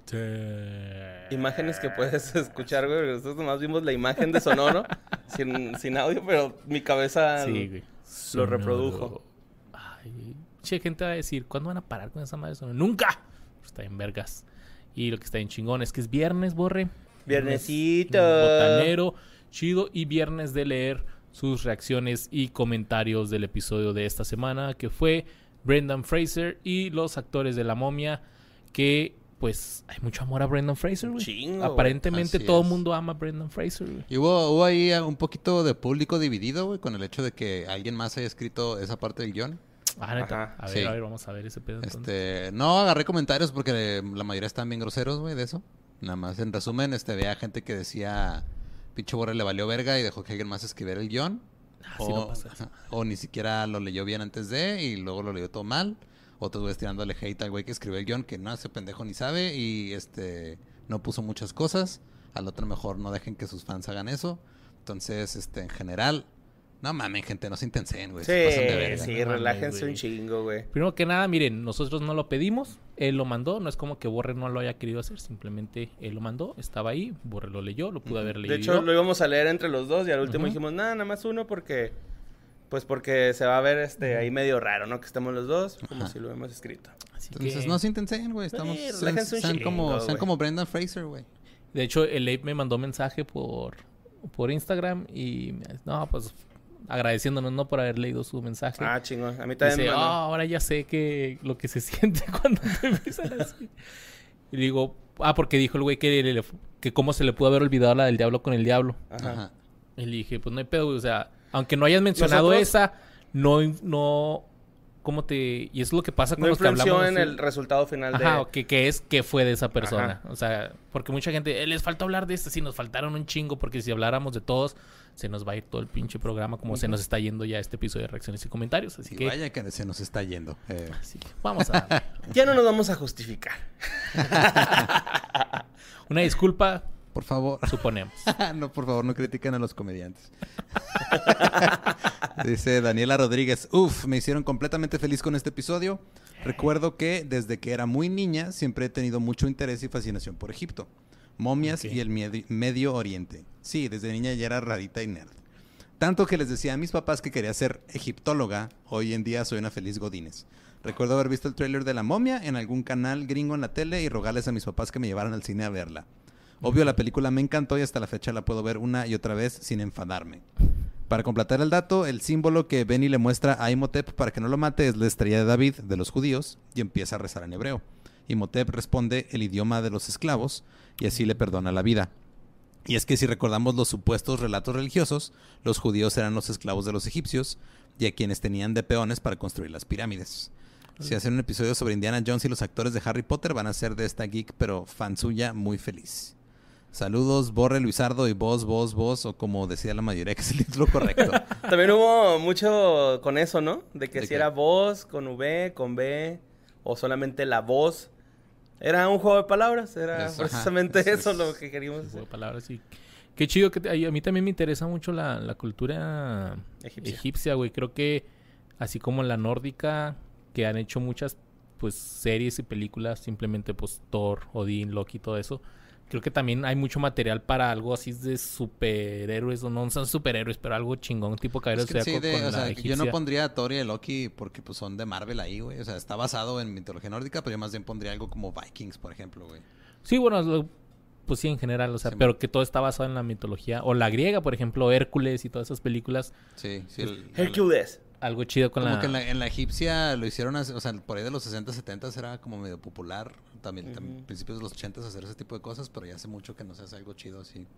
Imágenes que puedes escuchar, güey. Nosotros nomás vimos la imagen de Sonoro sin audio, pero mi cabeza Sí, lo reprodujo. Ay, che, gente va a decir, ¿cuándo van a parar con esa madre de Sonoro? ¡Nunca! Está en vergas. Y lo que está en chingón es que es viernes, Borre. Viernesito. Botanero, chido. Y viernes de leer sus reacciones y comentarios del episodio de esta semana, que fue Brendan Fraser y los actores de La Momia, que pues hay mucho amor a Brendan Fraser, güey. Chingo, Aparentemente güey. todo el Así es. mundo ama a Brendan Fraser, güey. Y hubo ahí un poquito de público dividido, güey, con el hecho de que alguien más haya escrito esa parte del guión. Ah, neta. Ajá, A ver, vamos a ver ese pedo entonces. No agarré comentarios porque la mayoría estaban bien groseros, güey, de eso. Nada más, en resumen, veía gente que decía, pinche Borre le valió verga y dejó que alguien más escribiera el guión. Así no pasa eso. O ni siquiera lo leyó bien antes de y luego lo leyó todo mal. Otros güeyes tirándole hate al güey que escribió el guión, que no, ese pendejo ni sabe y no puso muchas cosas. Al otro mejor no dejen que sus fans hagan eso. Entonces, en general, no mamen, gente, no se intensen, güey. Se pasan de verga. Sí, No mames, relájense güey. un chingo, güey. Primero que nada, miren, nosotros no lo pedimos, él lo mandó, no es como que Borre no lo haya querido hacer, simplemente él lo mandó, estaba ahí, Borre lo leyó, lo pudo haber leído. De hecho, yo. lo íbamos a leer entre los dos y al último dijimos, nada más uno porque se va a ver ahí medio raro, ¿no? Que estemos los dos, como si lo hemos escrito. Así Entonces, que, no se intensen, güey. relájense un Sean chingo, güey. como Brendan Fraser, güey. de hecho, el Ape me mandó mensaje por Instagram y, no, pues, agradeciéndonos, ¿no? Por haber leído su mensaje. Ah, chingón. A mí también Dice, me mandó. ahora ya sé lo que se siente cuando te empiezan así. Y le digo, porque dijo el güey que cómo se le pudo haber olvidado la del diablo con el diablo. Ajá. Y le dije, pues no hay pedo, güey. O sea, aunque no hayas mencionado Nosotros- esa, no, ¿cómo te...? Y es lo que pasa con No los que influenció hablamos. en el resultado final Ajá, de... que fue de esa persona. Ajá. O sea, porque mucha gente, les falta hablar de esto. Sí, nos faltaron un chingo, porque si habláramos de todos, se nos va a ir todo el pinche programa, como se nos está yendo ya este episodio de reacciones y comentarios. Así Y que, vaya que se nos está yendo. así que vamos a darle. Ya no nos vamos a justificar. Una disculpa, Por favor. suponemos. No, por favor, no critiquen a los comediantes. Dice Daniela Rodríguez, me hicieron completamente feliz con este episodio. Recuerdo que desde que era muy niña siempre he tenido mucho interés y fascinación por Egipto, momias Ok. y el Medio Oriente. Sí, desde niña ya era rarita y nerd. Tanto que les decía a mis papás que quería ser egiptóloga. Hoy en día soy una feliz godínez. Recuerdo haber visto el tráiler de La Momia en algún canal gringo en la tele y rogarles a mis papás que me llevaran al cine a verla. Obvio, la película me encantó y hasta la fecha la puedo ver una y otra vez sin enfadarme. Para completar el dato, el símbolo que Benny le muestra a Imhotep para que no lo mate es la estrella de David de los judíos y empieza a rezar en hebreo. Imhotep responde el idioma de los esclavos y así le perdona la vida. Y es que si recordamos los supuestos relatos religiosos, los judíos eran los esclavos de los egipcios y a quienes tenían de peones para construir las pirámides. Si hacen un episodio sobre Indiana Jones y los actores de Harry Potter, van a ser de esta geek, pero fan suya, muy feliz. Saludos, Borre, Luisardo y vos, o como decía la mayoría, que es el título correcto. También hubo mucho con eso, ¿no? De que ¿De si qué? era voz, con V, con B, o solamente la voz. Era un juego de palabras, era Eso, precisamente ajá. eso Es- lo que queríamos Juego de hacer. palabras, sí. Qué chido que a mí también me interesa mucho la cultura egipcia, güey. Creo que así como la nórdica, que han hecho muchas pues series y películas, simplemente pues Thor, Odín, Loki, todo eso. Creo que también hay mucho material para algo así de superhéroes, o no son superhéroes, pero algo chingón, tipo Caballero Es que sí, Zodiaco con o la sea, egipcia. yo no pondría a Thor y a Loki porque pues son de Marvel ahí, güey. O sea, está basado en mitología nórdica, pero yo más bien pondría algo como Vikings, por ejemplo, güey. Sí, bueno, pues sí, en general, o sea, Sí, pero que todo está basado en la mitología. O la griega, por ejemplo, Hércules y todas esas películas. Sí, sí. Hercules. Algo chido con Como la... que en la egipcia lo hicieron, o sea, por ahí de los 60, 70 era como medio popular. También principios de los 80 hacer ese tipo de cosas, pero ya hace mucho que no se hace algo chido así.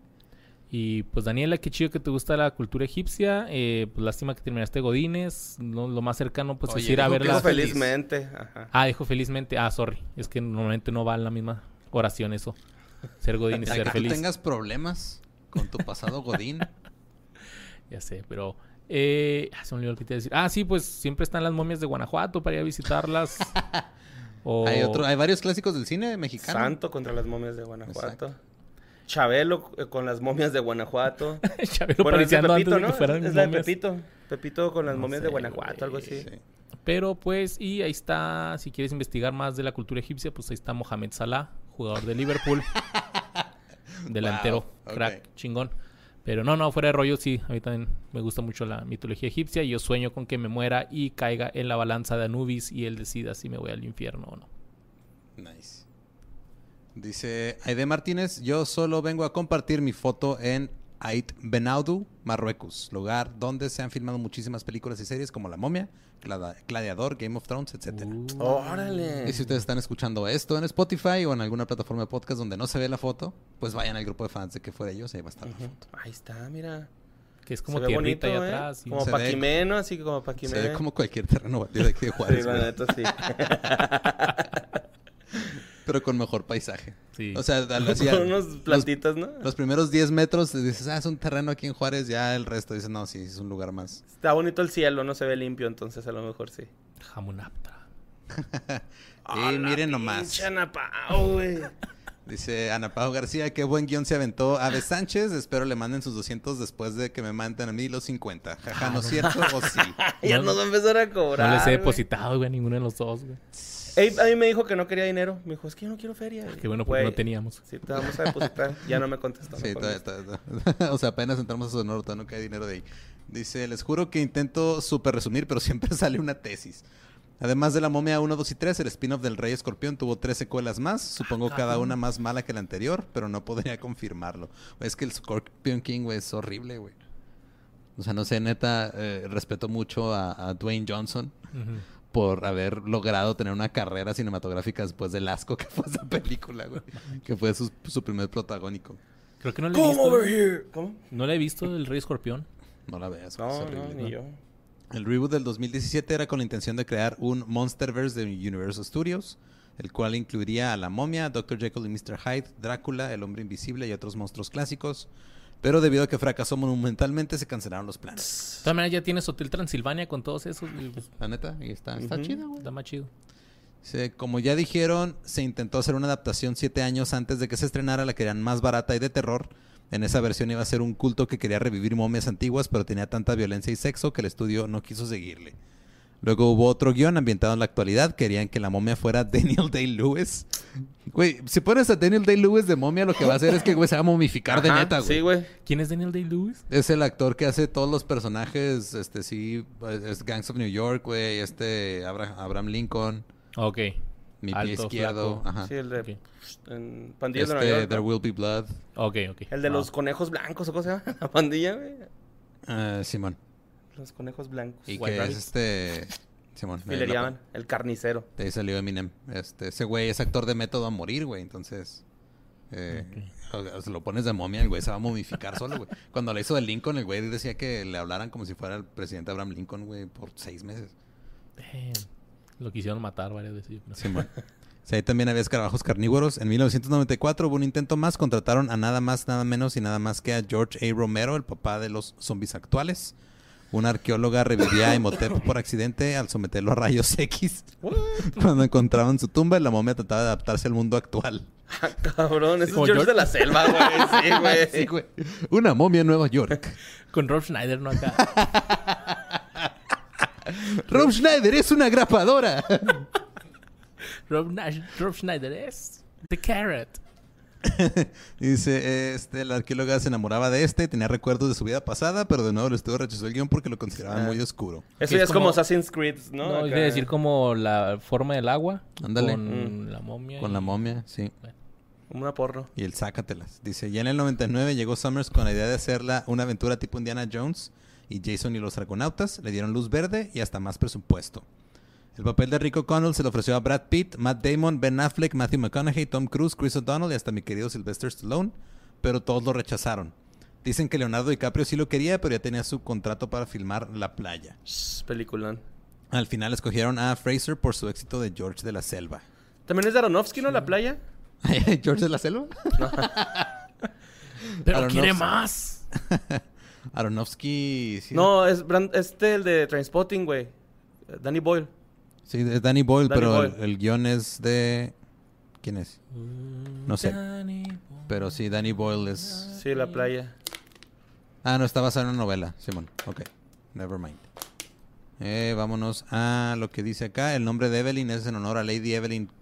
Y pues Daniela, qué chido que te gusta la cultura egipcia. Pues lástima que terminaste Godínez. Lo más cercano pues Oye, es ir a dijo que verla. Dijo feliz. felizmente. Ajá. Ah, dijo felizmente. Ah, sorry. Es que normalmente no va en la misma oración eso. Ser Godín y Para ser que feliz. tú tengas problemas con tu pasado godín. Ya sé, pero... se me olvidó lo que te iba a decir. Ah, sí, pues siempre están las momias de Guanajuato para ir a visitarlas. Hay varios clásicos del cine mexicano. Santo contra las momias de Guanajuato. Exacto. Chabelo con las momias de Guanajuato. Chabelo Bueno, es de pariciando Pepito, antes de ¿no? que fueran Es la de momias. Pepito. Pepito con las No momias sé, de Guanajuato, algo güey. así. Sí. Pero pues, y ahí está, si quieres investigar más de la cultura egipcia, pues ahí está Mohamed Salah, jugador de Liverpool. Delantero, crack, chingón. Pero no, fuera de rollo, sí. A mí también me gusta mucho la mitología egipcia. Y yo sueño con que me muera y caiga en la balanza de Anubis y él decida si me voy al infierno o no. Nice. Dice Aide Martínez, yo solo vengo a compartir mi foto en Ait Benaudu, Marruecos, lugar donde se han filmado muchísimas películas y series como La Momia, Gladiador, Game of Thrones, etc. ¡Órale! Y si ustedes están escuchando esto en Spotify o en alguna plataforma de podcast donde no se ve la foto, pues vayan al grupo de fans de que fue de ellos, ahí va a estar la foto. Ahí está, mira. Que es como tierrita ahí atrás. Como Paquimé, ¿no? Así como Paquimé. Se ve como cualquier terreno batido de aquí de Juárez. Sí, la neta, sí. Pero con mejor paisaje. Sí. O sea, con unos plantitas, ¿no? Los primeros 10 metros dices, es un terreno aquí en Juárez. Ya el resto dices, no, sí, es un lugar más. Está bonito el cielo, no se ve limpio, entonces a lo mejor sí. Jamunaptra. Y miren nomás. Ana Pao, güey. Dice Ana Pao García, qué buen guión se aventó Ave Sánchez. Espero le manden sus 200 después de que me manden a mí los 50. Jaja, ¿no es cierto o sí? Ya nos va a empezar a cobrar. No les he depositado, güey, a ninguno de los dos, güey. A mí me dijo que no quería dinero. Me dijo, es que yo no quiero feria. Qué bueno, porque no teníamos. Sí, te vamos a depositar. Ya no me contestó. Sí, o sea, apenas entramos a Sonoro, todavía no cae dinero de ahí. Dice, les juro que intento súper resumir, pero siempre sale una tesis. Además de La Momia 1, 2 y 3, el spin-off del Rey Escorpión tuvo 3 secuelas más. Supongo cada una más mala que la anterior, pero no podría confirmarlo. Es que el Scorpion King, güey, es horrible, güey. O sea, no sé, neta, respeto mucho a Dwayne Johnson. Por haber logrado tener una carrera cinematográfica después del asco que fue esa película, güey. Que fue su primer protagónico. Creo que no le he visto. Over here. ¿Cómo? No le he visto el Rey Escorpión. No la veas, no, es horrible. No, ni yo. El reboot del 2017 era con la intención de crear un Monsterverse de Universal Studios, el cual incluiría a La Momia, Dr. Jekyll y Mr. Hyde, Drácula, El Hombre Invisible y otros monstruos clásicos. Pero debido a que fracasó monumentalmente, se cancelaron los planes. De todas maneras, ya tienes Hotel Transilvania con todos esos. La neta, y está chido, güey. Está más chido. Como ya dijeron, se intentó hacer una adaptación 7 años antes de que se estrenara. La querían más barata y de terror. En esa versión iba a ser un culto que quería revivir momias antiguas, pero tenía tanta violencia y sexo que el estudio no quiso seguirle. Luego hubo otro guión ambientado en la actualidad. Querían que la momia fuera Daniel Day-Lewis. Güey, si pones a Daniel Day-Lewis de momia, lo que va a hacer es que, güey, se va a momificar de neta, güey. Sí, güey. ¿Quién es Daniel Day-Lewis? Es el actor que hace todos los personajes, sí, es Gangs of New York, güey, Abraham Lincoln. Ok. Mi pie izquierdo. Ajá. Sí, el de en Pandillas de Nueva Nueva York. There Will Be Blood. Ok. El de los conejos blancos, ¿o cómo se llama? La pandilla, güey. Simón. Los conejos blancos. Y que es Simón. Y le llaman el carnicero. De ahí salió Eminem. Ese güey es actor de método a morir, güey. Entonces, se lo pones de momia, el güey se va a momificar solo, güey. Cuando le hizo de Lincoln, el güey decía que le hablaran como si fuera el presidente Abraham Lincoln, güey, por 6 meses. Lo quisieron matar varias veces. Simón. Sí, ahí también había escarabajos carnívoros. En 1994 hubo un intento más. Contrataron a nada más, nada menos y nada más que a George A. Romero, el papá de los zombies actuales. Una arqueóloga revivía a Imhotep por accidente al someterlo a rayos X. Cuando encontraban su tumba, la momia trataba de adaptarse al mundo actual. Ah, cabrón, ese es George de la Selva, güey. Sí, güey. Sí, güey. Una momia en Nueva York. Con Rob Schneider, ¿no? Acá. Rob Schneider es una grapadora. Rob Schneider es The Carrot. Dice, la arqueóloga se enamoraba de tenía recuerdos de su vida pasada, pero de nuevo el estudio rechazó el guión porque lo consideraban muy oscuro. Eso ya es como Assassin's Creed, ¿no? No, quiere decir como la forma del agua. Ándale. Con la momia. Con la momia, sí. Como una porro. Y el sácatelas. Dice, ya en el 99 llegó Summers con la idea de hacerla una aventura tipo Indiana Jones y Jason y los Argonautas. Le dieron luz verde y hasta más presupuesto. El papel de Rick O'Connell se le ofreció a Brad Pitt, Matt Damon, Ben Affleck, Matthew McConaughey, Tom Cruise, Chris O'Donnell y hasta mi querido Sylvester Stallone, pero todos lo rechazaron. Dicen que Leonardo DiCaprio sí lo quería, pero ya tenía su contrato para filmar La Playa. Peliculón. Al final escogieron a Fraser por su éxito de George de la Selva. ¿También es de Aronofsky, no? La Playa. ¿George de la Selva? No. Pero quiere más. Aronofsky... Sí, no, es el de Trainspotting, güey. Danny Boyle. Sí, es Danny Boyle, pero el guión es de... ¿Quién es? No sé. Pero sí, Danny Boyle es... Sí, La Playa. Ah, no, está basado en una novela, Simón. Ok, never mind. Vámonos a lo que dice acá. El nombre de Evelyn es en honor a Lady Evelyn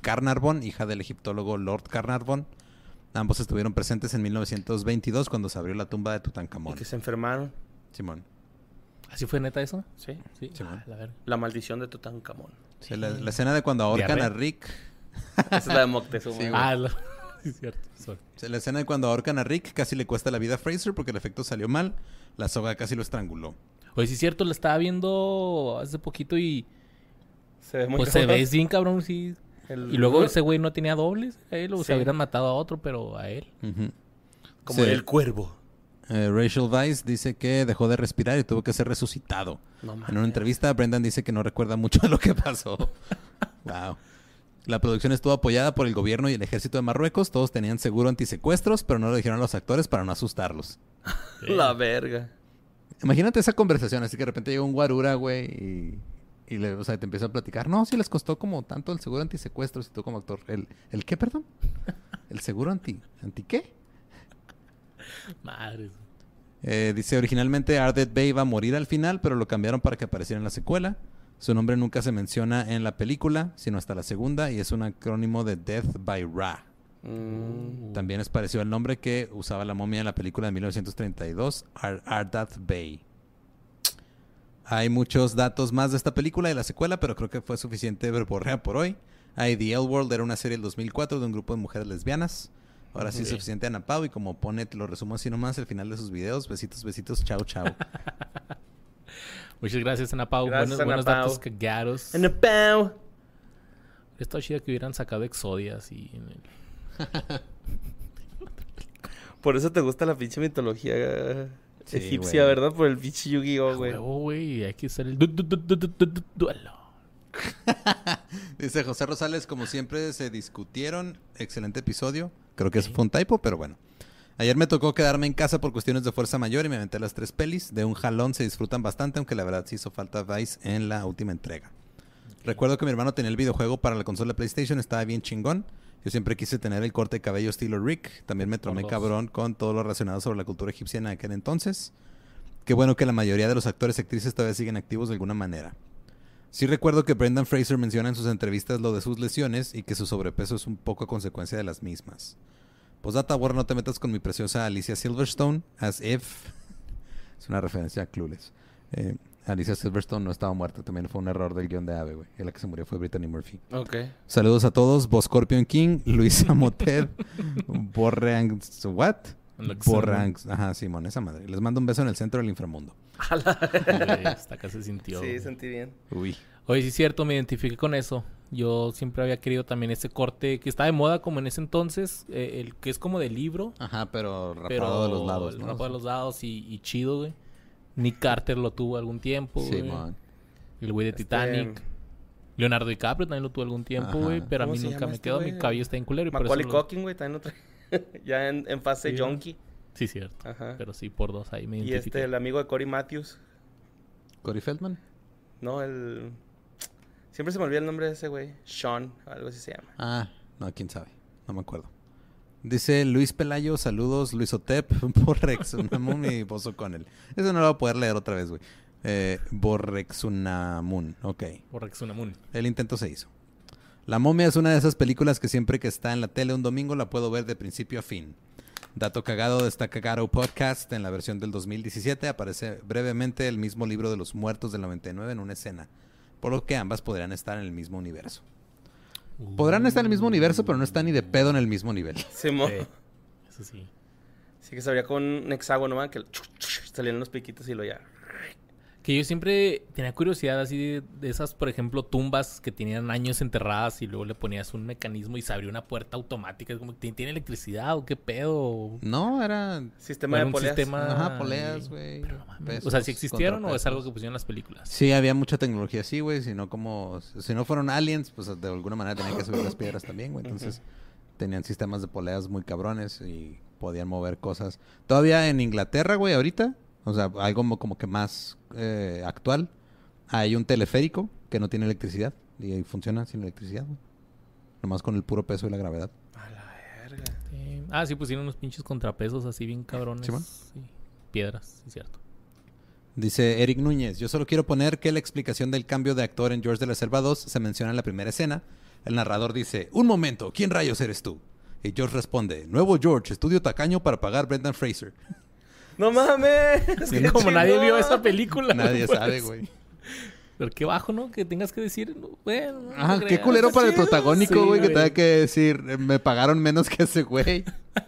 Carnarvon, hija del egiptólogo Lord Carnarvon. Ambos estuvieron presentes en 1922 cuando se abrió la tumba de Tutankamón. Y que se enfermaron. Simón. ¿Así fue neta eso? Sí. Simón. La maldición de Tutankamón. Sí, la escena de cuando ahorcan a Rick. Esa es la de Moctezuma. Sí, sí, es cierto. La escena de cuando ahorcan a Rick casi le cuesta la vida a Fraser porque el efecto salió mal. La soga casi lo estranguló. Oye, sí es cierto, la estaba viendo hace poquito y... Se ve muy pues se ve bien cabrón, sí. Y luego ese güey no tenía dobles a él, o se hubieran matado a otro, pero a él. Como el cuervo. Rachel Weisz dice que dejó de respirar y tuvo que ser resucitado. En una entrevista, Brendan dice que no recuerda mucho de lo que pasó. Wow. La producción estuvo apoyada por el gobierno y el ejército de Marruecos. Todos tenían seguro antisecuestros, pero no lo dijeron a los actores para no asustarlos. La verga. Imagínate esa conversación, así que de repente llega un guarura, güey, y o sea, te empieza a platicar. No, sí les costó como tanto el seguro antisecuestros y tú como actor. ¿El qué, perdón? ¿El seguro anti qué? Madre. Dice, originalmente Ardeth Bay iba a morir al final, pero lo cambiaron para que apareciera en la secuela. Su nombre nunca se menciona en la película, sino hasta la segunda, y es un acrónimo de Death by Ra. También es parecido al nombre que usaba la momia en la película de 1932, Ardeth Bay. Hay muchos datos más de esta película y la secuela, pero creo que fue suficiente verborrea por hoy. The L World era una serie del 2004 de un grupo de mujeres lesbianas. Ahora sí es suficiente, Ana Pau, y como pone, te lo resumo así nomás al final de sus videos. Besitos, besitos, chao, chao. Muchas gracias, Ana Pau. Buenos datos cagados. Ana Pau. Está chido que hubieran sacado Exodia así. Por eso te gusta la pinche mitología egipcia, güey. ¿verdad? Por el pinche Yu-Gi-Oh, güey. Güey, hay que usar el duelo. Dice José Rosales, como siempre se discutieron. Excelente episodio. Creo que eso fue un typo, pero bueno. Ayer me tocó quedarme en casa por cuestiones de fuerza mayor y me aventé las 3 pelis. De un jalón se disfrutan bastante, aunque la verdad sí hizo falta Vice en la última entrega. Recuerdo que mi hermano tenía el videojuego para la consola PlayStation, estaba bien chingón. Yo siempre quise tener el corte de cabello estilo Rick. También me tromé cabrón con todo lo relacionado sobre la cultura egipcia en aquel entonces. Qué bueno que la mayoría de los actores y actrices todavía siguen activos de alguna manera. Sí recuerdo que Brendan Fraser menciona en sus entrevistas lo de sus lesiones y que su sobrepeso es un poco a consecuencia de las mismas. Postdata, Warner, no te metas con mi preciosa Alicia Silverstone, as if... Es una referencia a Clueless. Alicia Silverstone no estaba muerta, también fue un error del guión de Ave, güey. Y la que se murió fue Brittany Murphy. Ok. Saludos a todos, Bo Scorpion King, Luisa Moted, Borreang... ¿What? Borreang... Ajá, Simón, esa madre. Les mando un beso en el centro del inframundo. Hasta acá se sintió. Sí, sentí bien. Uy. Oye, sí es cierto, me identifiqué con eso. Yo siempre había querido también ese corte que estaba de moda como en ese entonces, el que es como de libro. Ajá, pero rapado de los lados, ¿no? Rapado de los lados y chido, güey. Nick Carter lo tuvo algún tiempo, güey. Sí, man. El güey de Titanic. Leonardo DiCaprio también lo tuvo algún tiempo, güey. Pero a mí nunca me quedó. Mi cabello está en culero. Macaulay Culkin, güey, también otra. Ya en fase junkie. Sí, cierto. Ajá. Pero sí, por 2 ahí me Y identifiqué. el amigo de Corey Matthews. ¿Corey Feldman? No, siempre se me olvida el nombre de ese güey. Sean, algo así se llama. Ah, no, quién sabe. No me acuerdo. Dice Luis Pelayo, saludos, Luis Otep, Borrexunamun y Bozo Connell. Eso no lo voy a poder leer otra vez, güey. Borrexunamun, ok. Borrexunamun. El intento se hizo. La Momia es una de esas películas que siempre que está en la tele un domingo la puedo ver de principio a fin. Dato cagado de esta Cagado Podcast, en la versión del 2017 aparece brevemente el mismo libro de los muertos del 99 en una escena, por lo que ambas podrían estar en el mismo universo. Podrán estar en el mismo universo, pero no están ni de pedo en el mismo nivel. Sí, eso sí. Sí que se abría con un hexágono, ¿no? Que salían los piquitos y lo ya... Que yo siempre tenía curiosidad así de esas, por ejemplo, tumbas que tenían años enterradas y luego le ponías un mecanismo y se abrió una puerta automática. Es como que tiene electricidad o qué pedo. No, era... Sistema de poleas. Ajá, poleas, güey. O sea, ¿sí existieron o es algo que pusieron en las películas? Sí, había mucha tecnología así, güey. Si no fueron aliens, pues de alguna manera tenían que subir las piedras también, güey. Entonces, tenían sistemas de poleas muy cabrones y podían mover cosas. Todavía en Inglaterra, güey, ahorita... O sea, algo como que más actual. Hay un teleférico que no tiene electricidad. Y funciona sin electricidad, güey. Nomás con el puro peso y la gravedad. A la verga. Sí, pusieron unos pinches contrapesos así bien cabrones. Sí. Piedras, sí, cierto. Dice Eric Núñez. Yo solo quiero poner que la explicación del cambio de actor en George de la Selva 2 se menciona en la primera escena. El narrador dice, un momento, ¿quién rayos eres tú? Y George responde, nuevo George, estudio tacaño para pagar Brendan Fraser. ¡No mames! Como nadie vio esa película. Nadie sabe, güey. Pero qué bajo, ¿no? Que tengas que decir, bueno... No ajá, qué culero para el protagónico, güey, que tenga que decir, me pagaron menos que ese güey.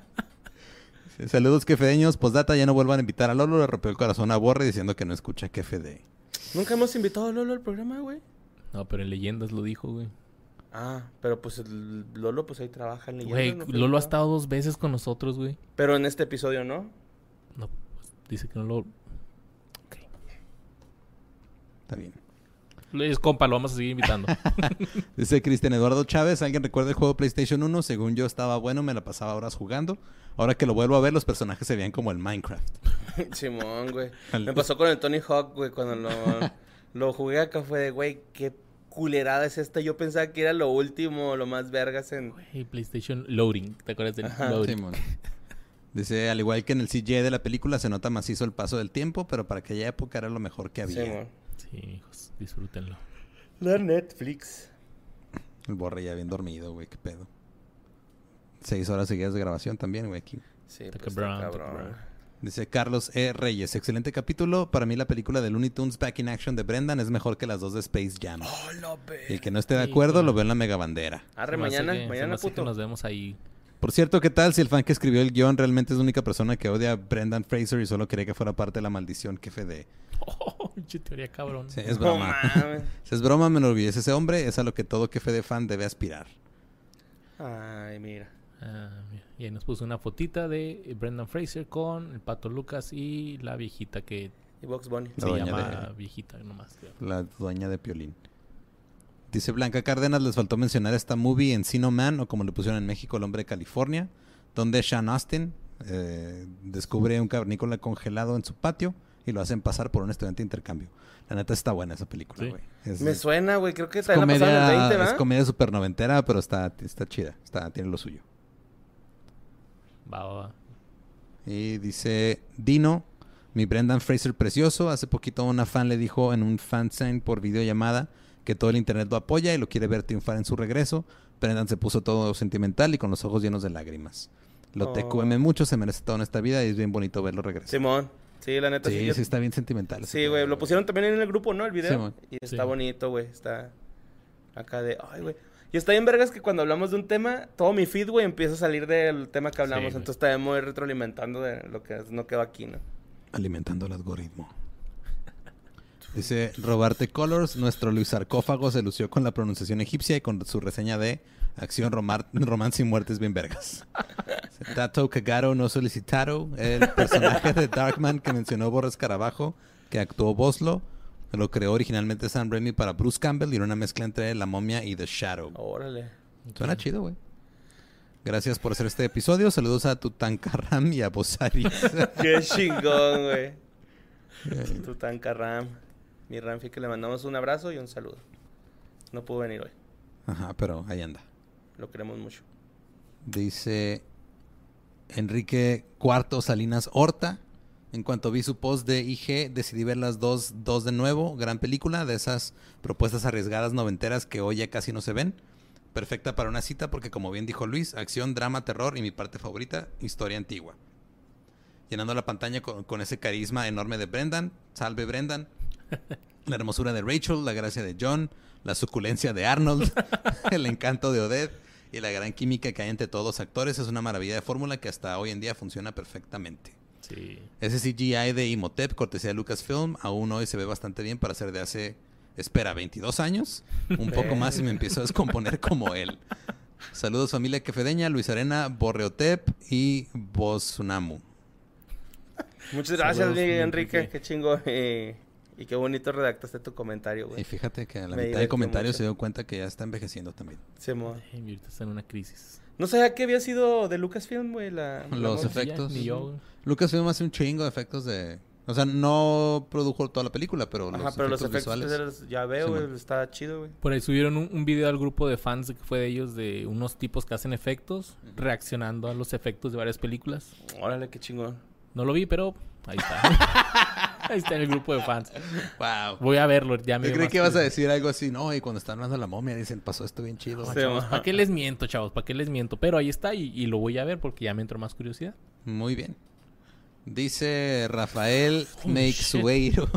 Saludos, quefedeños. Postdata, ya no vuelvan a invitar a Lolo. Le rompió el corazón a Borre diciendo que no escucha QFD. Nunca hemos invitado a Lolo al programa, güey. No, pero en Leyendas lo dijo, güey. Ah, pero pues el Lolo pues ahí trabaja en Leyendas. Güey, Lolo ha estado 2 veces con nosotros, güey. Pero en este episodio, ¿no? No, pues, dice que no lo... Ok. Está bien. Es compa, lo vamos a seguir invitando. Dice Cristian Eduardo Chávez, ¿alguien recuerda el juego PlayStation 1? Según yo estaba bueno, me la pasaba horas jugando. Ahora que lo vuelvo a ver, los personajes se veían como el Minecraft. Simón, güey. Me pasó con el Tony Hawk, güey, cuando lo jugué acá fue de, güey, qué culerada es esta. Yo pensaba que era lo último, lo más vergas en... Güey, PlayStation Loading, ¿te acuerdas del Loading? Simón. Dice, al igual que en el CGI de la película, se nota macizo el paso del tiempo, pero para aquella época era lo mejor que había. Simón. Sí, hijos, disfrútenlo. La Netflix. El Borre ya bien dormido, güey, qué pedo. 6 horas seguidas de grabación también, güey, aquí. Sí, pues está cabrón. Dice Carlos E. Reyes, excelente capítulo. Para mí la película de Looney Tunes Back in Action de Brendan es mejor que las 2 de Space Jam. Oh, y el que no esté de acuerdo lo ve en la mega bandera. Arre, mañana puto. Que nos vemos ahí. Por cierto, ¿qué tal si el fan que escribió el guión realmente es la única persona que odia a Brendan Fraser y solo quería que fuera parte de la maldición que FD? Oh, pinche teoría cabrón. Sí, es broma. Si es broma, me enorgullece ese hombre. Es a lo que todo que FD fan debe aspirar. Ay, mira. Mira. Y ahí nos puso una fotita de Brendan Fraser con el Pato Lucas y la viejita que y Bugs Bunny. se llama viejita nomás. La dueña de Piolín. Dice Blanca Cárdenas, les faltó mencionar esta movie Encino Man, o como le pusieron en México, El Hombre de California, donde Sean Astin descubre un cavernícola congelado en su patio y lo hacen pasar por un estudiante de intercambio. La neta está buena esa película, güey. Sí. Me suena, güey. Creo que es comedia, la pasaron en el 20, ¿verdad? Es comedia super noventera, pero está chida. Tiene lo suyo. Va. Y dice Dino, mi Brendan Fraser precioso. Hace poquito una fan le dijo en un fansign por videollamada que todo el internet lo apoya y lo quiere ver triunfar en su regreso. Brendan se puso todo sentimental y con los ojos llenos de lágrimas. Lo TQM mucho, se merece todo en esta vida y es bien bonito verlo regresar. Simón. Sí, la neta. Sí, está bien sentimental. Sí, güey. Lo pusieron también en el grupo, ¿no? El video. Simón. Y está bonito, güey. Está acá de... Ay, güey. Y está bien vergas que cuando hablamos de un tema, todo mi feed, güey, empieza a salir del tema que hablamos. Sí, entonces está muy retroalimentando de lo que no quedó aquí, ¿no? Alimentando el algoritmo. Dice Robarte Colors, nuestro Luis Sarcófago se lució con la pronunciación egipcia y con su reseña de acción, romance y muertes bien vergas. Tato Cagaro no solicitado, el personaje de Darkman que mencionó Borres Carabajo, que actuó Boslo, lo creó originalmente Sam Raimi para Bruce Campbell y era una mezcla entre La Momia y The Shadow. Órale. Suena chido, güey. Gracias por hacer este episodio. Saludos a Tutankaram y a Bosaris. Qué chingón, güey. Tutankaram. Mi Ramfi, que le mandamos un abrazo y un saludo. No pudo venir hoy. Ajá, pero ahí anda. Lo queremos mucho. Dice Enrique Cuarto Salinas Horta. En cuanto vi su post de IG, decidí ver las dos de nuevo. Gran película, de esas propuestas arriesgadas noventeras que hoy ya casi no se ven. Perfecta para una cita porque, como bien dijo Luis, acción, drama, terror y mi parte favorita, historia antigua. Llenando la pantalla con ese carisma enorme de Brendan. Salve Brendan. La hermosura de Rachel, la gracia de John, la suculencia de Arnold, el encanto de Odette y la gran química que hay entre todos los actores. Es una maravilla de fórmula que hasta hoy en día funciona perfectamente. Sí. Ese CGI de Imhotep, cortesía de Lucasfilm, aún hoy se ve bastante bien para ser de hace, 22 años. Un poco más y me empiezo a descomponer como él. Saludos familia quefedeña, Luis Arena, Borreotep y Bosunamu. Muchas gracias, Enrique. Qué chingo. Y qué bonito redactaste tu comentario, güey. Y fíjate que a la mitad de comentarios se dio cuenta que ya está envejeciendo también. Sí, mo. Ahorita está en una crisis. No sabía que había sido de Lucasfilm, güey. Los efectos. Ni yo. Lucasfilm hace un chingo de efectos de... O sea, no produjo toda la película, pero los efectos visuales, ya veo, güey. Está chido, güey. Por ahí subieron un video al grupo de fans que fue de ellos, de unos tipos que hacen efectos, reaccionando a los efectos de varias películas. Órale, qué chingón. No lo vi, pero ahí está. Ahí está en el grupo de fans. Wow. Voy a verlo, ya me Yo creí que ibas a decir algo así, no, y cuando están hablando de la momia dicen, pasó esto bien chido. No, chavos, ¿para qué les miento, chavos? ¿Para qué les miento? Pero ahí está y lo voy a ver porque ya me entró más curiosidad. Muy bien. Dice Rafael Meixueiro.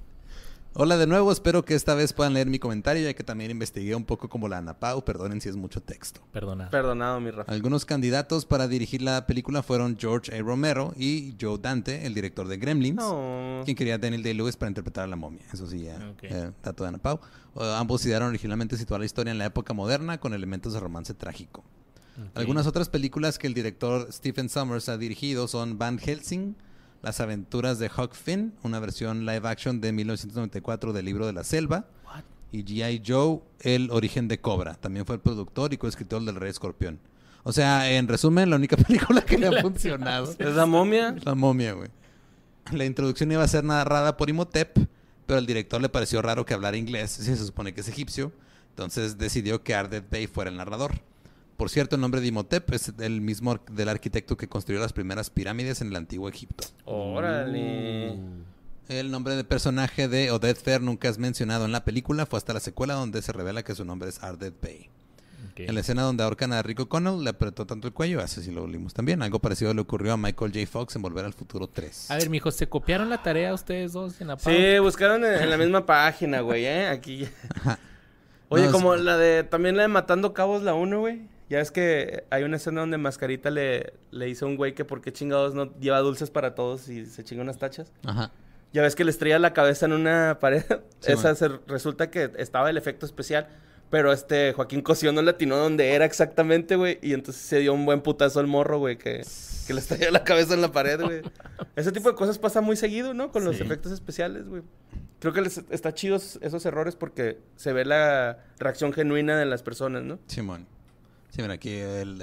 Hola de nuevo, espero que esta vez puedan leer mi comentario, ya que también investigué un poco como la Ana Pau. Perdonen si es mucho texto. Perdonado, mi Rafa. Algunos candidatos para dirigir la película fueron George A. Romero y Joe Dante, el director de Gremlins, quien quería a Daniel Day-Lewis para interpretar a la momia. Eso sí, dato de Ana Pau. Ambos idearon originalmente situar la historia en la época moderna con elementos de romance trágico. Algunas otras películas que el director Stephen Sommers ha dirigido son Van Helsing, Las aventuras de Huck Finn, una versión live action de 1994 del libro de la selva. Y G.I. Joe, El origen de Cobra. También fue el productor y coescritor del Rey Escorpión. O sea, en resumen, la única película que le ha funcionado ¿es La momia? La momia, güey. La introducción iba a ser narrada por Imhotep, pero al director le pareció raro que hablara inglés, si se supone que es egipcio. Entonces decidió que Ardeth Bey fuera el narrador. Por cierto, el nombre de Imhotep es el mismo del arquitecto que construyó las primeras pirámides en el antiguo Egipto. ¡Órale! El nombre de personaje de Oded Fehr nunca es mencionado en la película. Fue hasta la secuela donde se revela que su nombre es Ardeth Bey. En la escena donde ahorcan a Rick O'Connell, le apretó tanto el cuello, así sí lo olimos también. Algo parecido le ocurrió a Michael J. Fox en Volver al Futuro 3. A ver, mijos, ¿se copiaron la tarea ustedes dos en la pauta? Sí, buscaron en la misma página, güey, Aquí. Oye, no, como también la de Matando Cabos, la 1, güey. Ya es que hay una escena donde Mascarita le hizo a un güey que por qué chingados no lleva dulces para todos y se chinga unas tachas. Ajá. Ya ves que le estrella la cabeza en una pared. Sí, resulta que estaba el efecto especial, pero Joaquín Cosío no le atinó donde era exactamente, güey. Y entonces se dio un buen putazo al morro, güey, que le estrella la cabeza en la pared, güey. Ese tipo de cosas pasa muy seguido, ¿no? Con los efectos especiales, güey. Creo que está chidos esos errores porque se ve la reacción genuina de las personas, ¿no? Simón. Sí, mira, aquí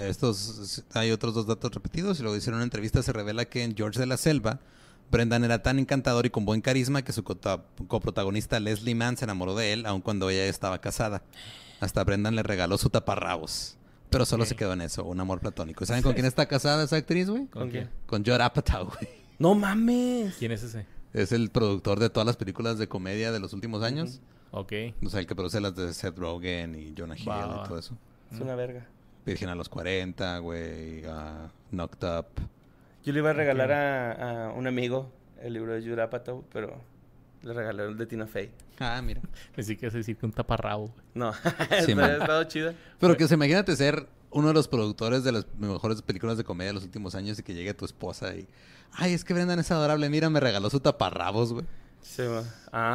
hay otros dos datos repetidos. Y luego hicieron una entrevista, se revela que en George de la Selva, Brendan era tan encantador y con buen carisma que su coprotagonista Leslie Mann se enamoró de él, aun cuando ella estaba casada. Hasta Brendan le regaló su taparrabos. Pero solo se quedó en eso, un amor platónico. ¿Saben con quién está casada esa actriz, güey? ¿Con quién? Con Judd Apatow, güey. ¡No mames! ¿Quién es ese? Es el productor de todas las películas de comedia de los últimos años. Ok. O sea, el que produce las de Seth Rogen y Jonah Hill y todo eso. Es una verga. Virgen a los 40, güey. Knocked Up. Yo le iba a regalar a un amigo el libro de Judd Apatow, pero le regalé el de Tina Fey. Ah, mira. Pensé que ibas a decir que un taparrabo. No, ha estado chido. Pero que se imagínate ser uno de los productores de las mejores películas de comedia de los últimos años y que llegue tu esposa y... Ay, es que Brendan es adorable. Mira, me regaló su taparrabos, güey. Sí, va.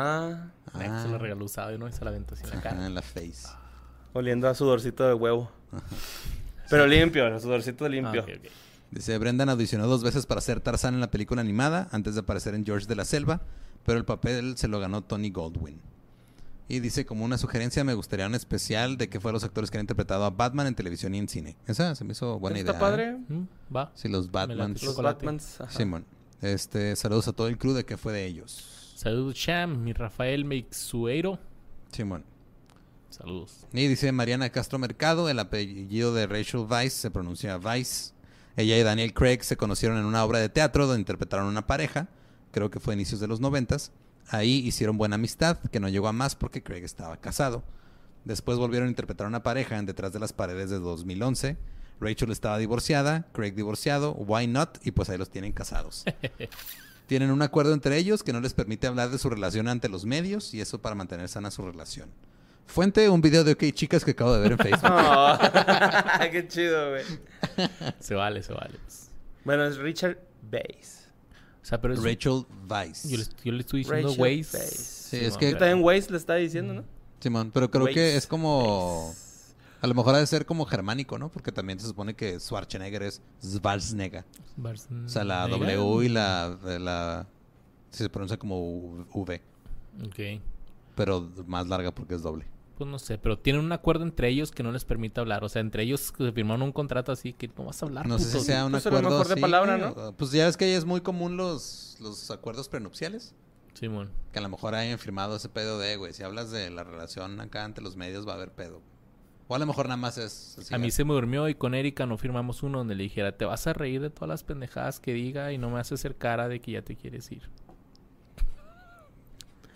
Se lo regaló usado y no se la aventó así en la cara. En la face. Oliendo a sudorcito de huevo. Pero limpio, el sudorcito limpio. Okay. Dice, Brendan audicionó 2 veces para ser Tarzán en la película animada antes de aparecer en George de la Selva, pero el papel se lo ganó Tony Goldwyn. Y dice, como una sugerencia, me gustaría un especial de que fueron los actores que han interpretado a Batman en televisión y en cine. Esa se me hizo buena idea. ¿Está padre? Va. Sí, los Batmans. Los Batmans. Simón. Saludos a todo el crew de que fue de ellos. Saludos, Cham, mi Rafael Meixueiro. Simón. Saludos. Y dice Mariana Castro Mercado, el apellido de Rachel Weisz se pronuncia Weisz. Ella y Daniel Craig se conocieron en una obra de teatro donde interpretaron una pareja. Creo que fue a inicios de los 90s. Ahí hicieron buena amistad, que no llegó a más porque Craig estaba casado. Después volvieron a interpretar una pareja en Detrás de las Paredes de 2011. Rachel estaba divorciada, Craig divorciado, Why Not? Y pues ahí los tienen casados. Tienen un acuerdo entre ellos que no les permite hablar de su relación ante los medios y eso para mantener sana su relación. Fuente, un video de OK Chicas que acabo de ver en Facebook. Oh, qué chido, güey. Se vale. Bueno, es Richard Weisz. O sea, pero es Rachel Weisz. Yo le estoy diciendo Weisz. Sí, es que... Yo también Weisz le estaba diciendo, ¿no? Simón, pero creo que es como... A lo mejor ha de ser como germánico, ¿no? Porque también se supone que Schwarzenegger es Schwarzenegger. O sea, la W y la se pronuncia como V. Ok. Pero más larga porque es doble. Pues no sé, pero tienen un acuerdo entre ellos que no les permite hablar. O sea, entre ellos se firmaron un contrato así que no vas a hablar. No sé si sea un acuerdo mejor así. De palabra, ¿no? Pues ya ves que ahí es muy común los acuerdos prenupciales. Simón. Que a lo mejor hayan firmado ese pedo de, güey, si hablas de la relación acá ante los medios va a haber pedo. O a lo mejor nada más es... Así, a mí se me durmió y con Erika no firmamos uno donde le dijera, te vas a reír de todas las pendejadas que diga y no me haces hacer cara de que ya te quieres ir.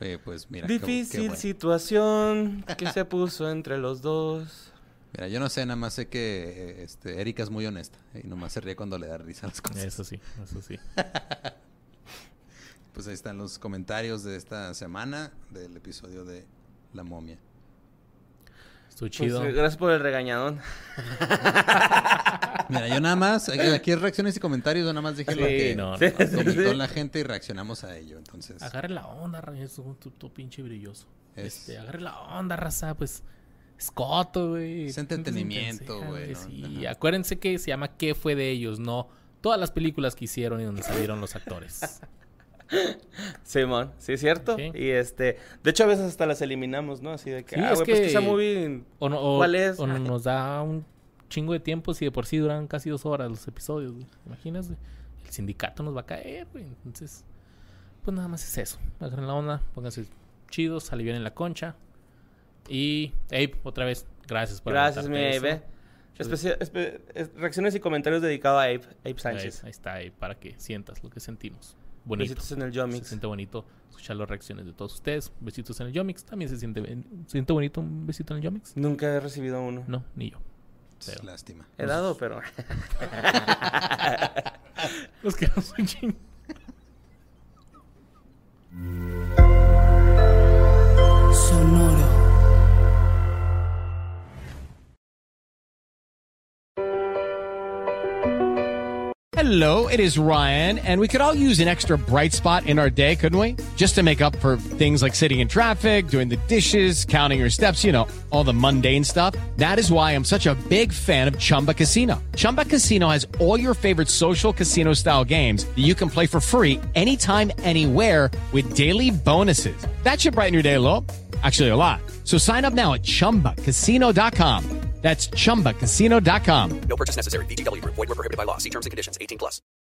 Pues mira, difícil qué bueno. Situación que se puso entre los dos. Mira, yo no sé, nada más sé que Erika es muy honesta y nomás se ríe cuando le da risa a las cosas. Eso sí. Pues ahí están los comentarios de esta semana del episodio de La Momia. Estuvo chido. Pues, gracias por el regañadón. Mira, yo nada más, aquí es reacciones y comentarios, yo nada más dije lo que comentó la gente y reaccionamos a ello, entonces. Agarre la onda, raza, tu pinche brilloso. Agarre la onda, raza, pues, escoto, güey. Es entretenimiento, güey. Sí, acuérdense que se llama ¿Qué fue de ellos? No todas las películas que hicieron y donde salieron los actores. Simón, sí es cierto. Sí. Y de hecho a veces hasta las eliminamos, ¿no? Así de que, sí, güey, pues que esa movie, ¿cuál es? O nos da un chingo de tiempo si de por sí duran casi 2 horas los episodios, güey. Imaginas, güey. El sindicato nos va a caer, güey. Entonces, pues nada más es eso. Agarren la onda, pónganse chidos, alivien la concha. Y, Abe, otra vez, gracias por Gracias, mi Abe. Reacciones y comentarios dedicados a Abe Sánchez. Ahí está, Abe, para que sientas lo que sentimos. Bonito. Besitos en el Yomix. Se siente bonito escuchar las reacciones de todos ustedes. Besitos en el Yomix. También se siente bonito un besito en el Yomix. Nunca he recibido uno. No, ni yo. Pero lástima. He dado, pero... Los que no son ching. Sonoro. Hello, it is Ryan, and we could all use an extra bright spot in our day, couldn't we? Just to make up for things like sitting in traffic, doing the dishes, counting your steps, all the mundane stuff. That is why I'm such a big fan of Chumba Casino. Chumba Casino has all your favorite social casino-style games that you can play for free anytime, anywhere with daily bonuses. That should brighten your day a little. Actually, a lot. So sign up now at ChumbaCasino.com. That's ChumbaCasino.com. No purchase necessary. VGW Group. Void where prohibited by law. See terms and conditions. 18+.